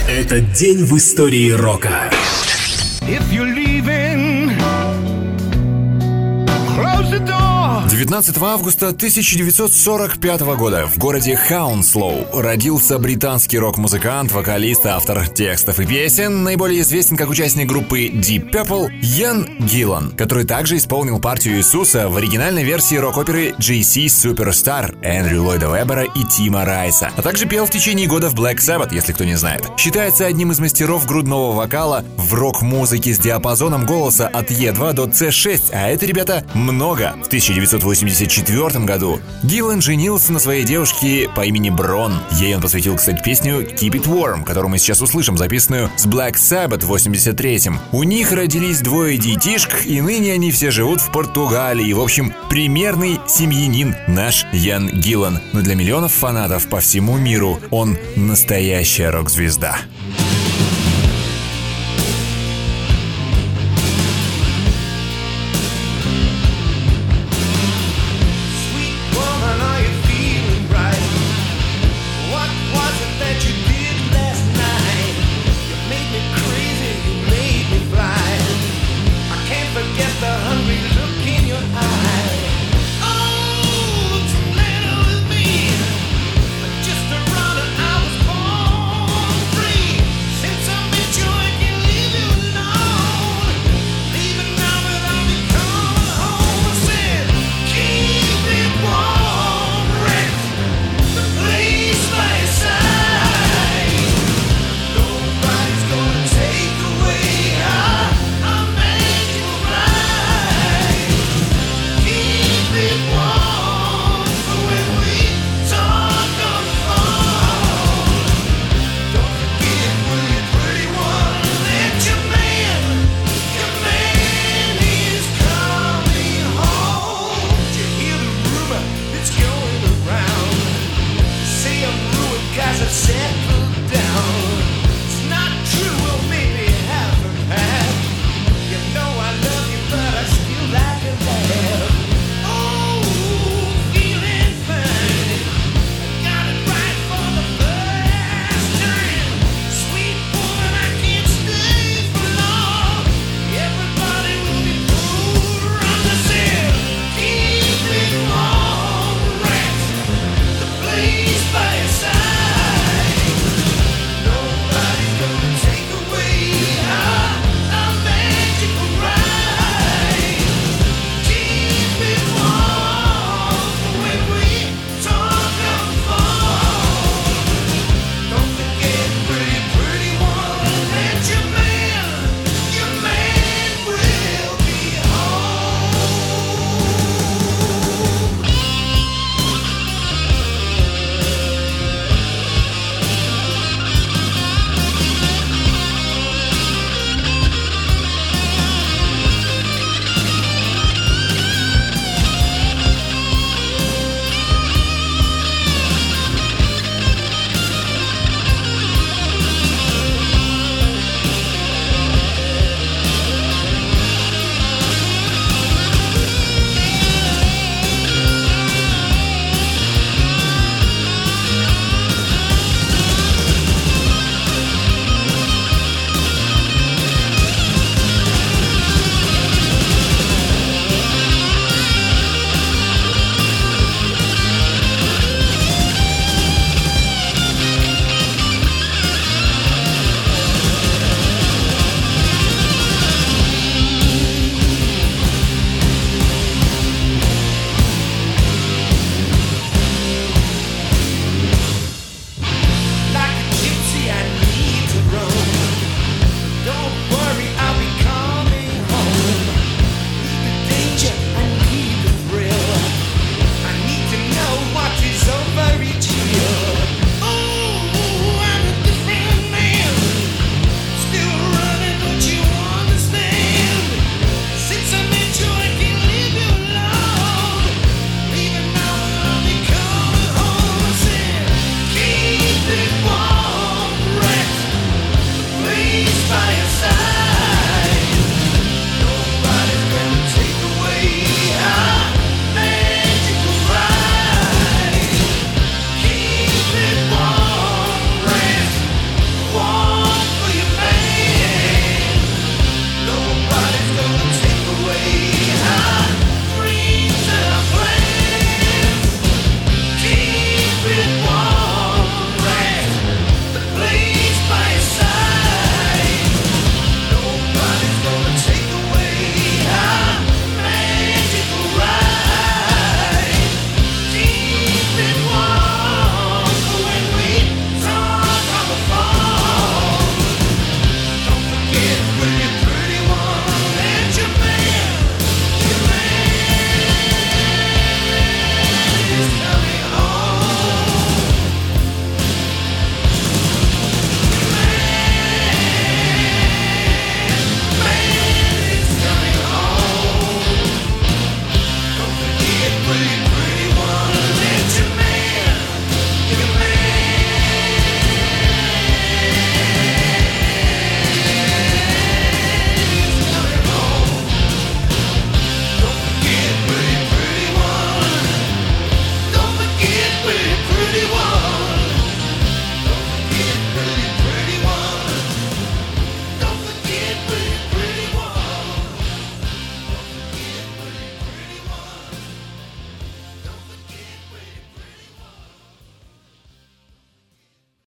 Этот день в истории рока. If you're leaving, close the door. 19 августа 1945 года в городе Хаунслоу родился британский рок-музыкант, вокалист, автор текстов и песен, наиболее известен как участник группы Deep Purple Ян Гиллан, который также исполнил партию Иисуса в оригинальной версии рок-оперы JC Superstar Эндрю Ллойда Вебера и Тима Райса, а также пел в течение года в Black Sabbath, если кто не знает. Считается одним из мастеров грудного вокала в рок-музыке с диапазоном голоса от E2 до C6, а это, ребята, много. В 1984 году Гиллан женился на своей девушке по имени Брон. Ей он посвятил, кстати, песню Keep It Warm, которую мы сейчас услышим, записанную с Black Sabbath в 83-м. У них родились двое детишек, и ныне они все живут в Португалии. В общем, примерный семьянин наш Ян Гиллан. Но для миллионов фанатов по всему миру он настоящая рок-звезда. Set